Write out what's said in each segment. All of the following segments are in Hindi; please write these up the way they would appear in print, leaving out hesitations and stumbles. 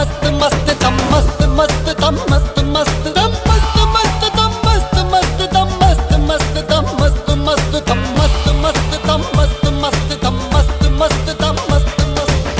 मस्त मस्त दम मस्त मस्त दम मस्त मस्त दम मस्त मस्त दम मस्त मस्त दम मस्त मस्त दम मस्त मस्त दम मस्त मस्त दम मस्त मस्त दम मस्त मस्त दम मस्त मस्त।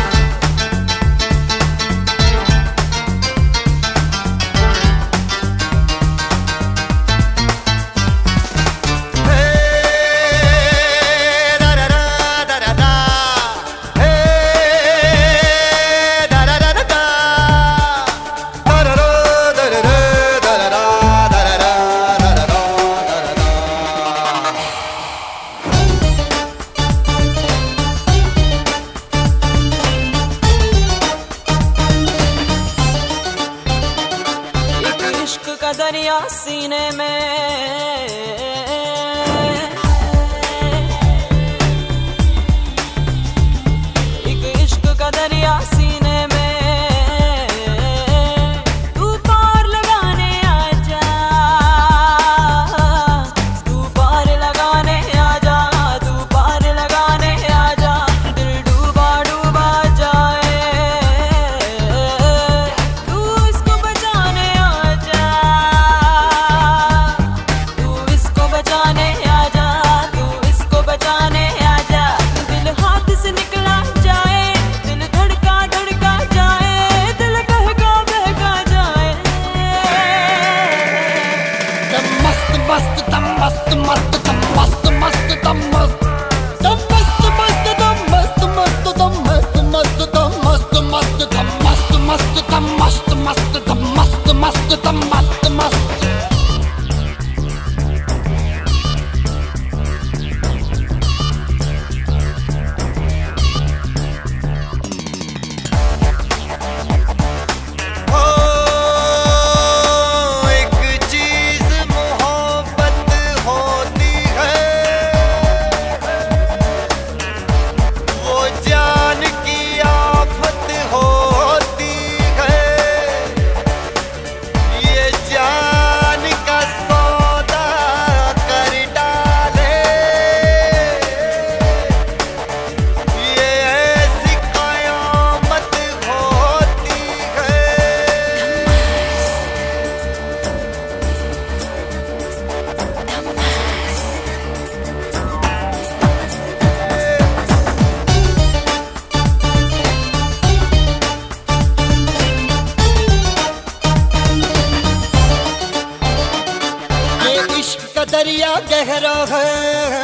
इश्क का दरिया सीने में, एक इश्क का दरिया सीने में, तू पार लगाने आजा, तू पार लगाने आजा, तू पार लगाने आजा, दिल डूबा डूबा जाए, तू इसको बचाने आजा, तू इसको बचाने आजा, तू इसको बचाने आजा। दिल हाथ से निकला जाए, दिल धड़का धड़का जाए, दिल बहका बहका जाए। दम मस्त मस्त दम मस्त मस्त दम मस्त मस्त दम मस्त दम मस्त मस्त दम मस्त मस्त दम मस्त मस्त दम मस्त मस्त दम मस्त मस्त दम मस्त मस्त दम मस्त मस्त दम मस्त मस्त। दरिया गहरा है